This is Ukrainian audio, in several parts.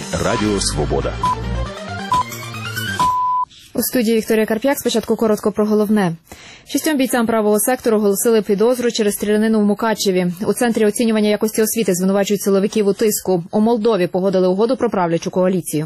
Радіо Свобода. У студії Вікторія Карп'як. Спочатку коротко про головне. 6 бійцям правого сектору оголосили підозру через стрілянину в Мукачеві. У Центрі оцінювання якості освіти звинувачують силовиків у тиску. У Молдові погодили угоду про правлячу коаліцію.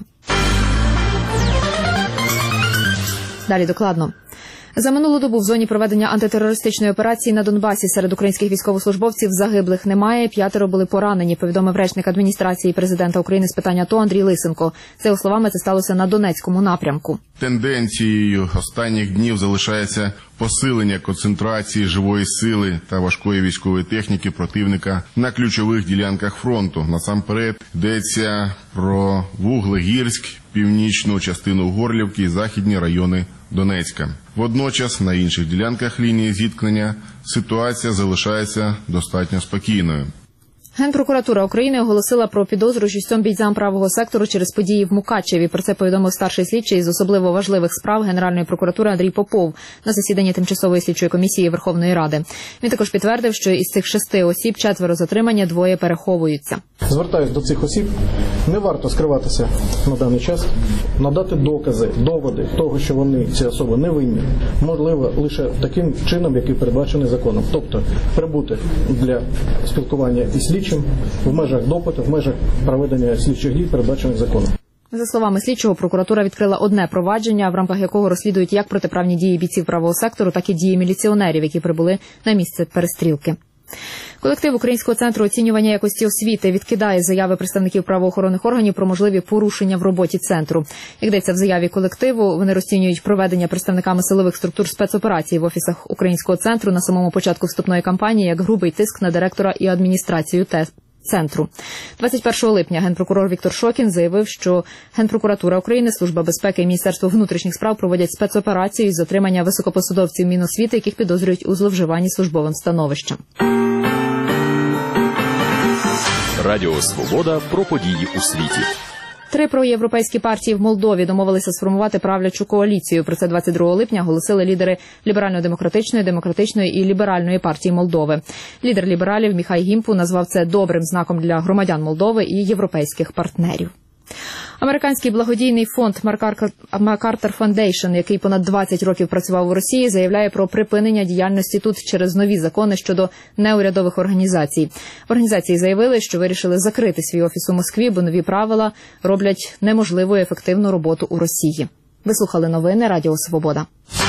Далі докладно. За минулу добу в зоні проведення антитерористичної операції на Донбасі серед українських військовослужбовців загиблих немає, 5 були поранені, повідомив речник адміністрації президента України з питань АТО Андрій Лисенко. За його словами, це сталося на Донецькому напрямку. Тенденцією останніх днів залишається посилення концентрації живої сили та важкої військової техніки противника на ключових ділянках фронту. Насамперед йдеться про Вуглегірськ, північну частину Горлівки і західні райони Донецька. Водночас на інших ділянках лінії зіткнення ситуація залишається достатньо спокійною. Генпрокуратура України оголосила про підозру 6 бійцям правого сектору через події в Мукачеві. Про це повідомив старший слідчий з особливо важливих справ Генеральної прокуратури Андрій Попов на засіданні Тимчасової слідчої комісії Верховної Ради. Він також підтвердив, що із цих 6 осіб 4 затримання, 2 переховуються. Звертаюсь до цих осіб. Не варто скриватися на даний час, надати докази, доводи того, що вони, ці особи, не винні, можливо лише таким чином, який передбачений законом. Тобто прибути для спілкування із слідчим в межах допиту, в межах проведення слідчих дій, передбачених законом. За словами слідчого, прокуратура відкрила одне провадження, в рамках якого розслідують як протиправні дії бійців правого сектору, так і дії міліціонерів, які прибули на місце перестрілки. Колектив Українського центру оцінювання якості освіти відкидає заяви представників правоохоронних органів про можливі порушення в роботі центру. Як йдеться в заяві колективу, вони розцінюють проведення представниками силових структур спецоперацій в офісах Українського центру на самому початку вступної кампанії як грубий тиск на директора і адміністрацію центру. 21 липня генпрокурор Віктор Шокін заявив, що Генпрокуратура України, Служба безпеки і Міністерство внутрішніх справ проводять спецоперацію із затримання високопосадовців Міносвіти, яких підозрюють у зловживанні службовим становищем. Радіо Свобода про події у світі. 3 проєвропейські партії в Молдові домовилися сформувати правлячу коаліцію. Про це 22 липня оголосили лідери Ліберально-демократичної, Демократичної і Ліберальної партії Молдови. Лідер лібералів Міхай Гімпу назвав це добрим знаком для громадян Молдови і європейських партнерів. Американський благодійний фонд Макартер Фондейшн, який понад 20 років працював у Росії, заявляє про припинення діяльності тут через нові закони щодо неурядових організацій. В організації заявили, що вирішили закрити свій офіс у Москві, бо нові правила роблять неможливою ефективну роботу у Росії. Ви слухали новини Радіо Свобода.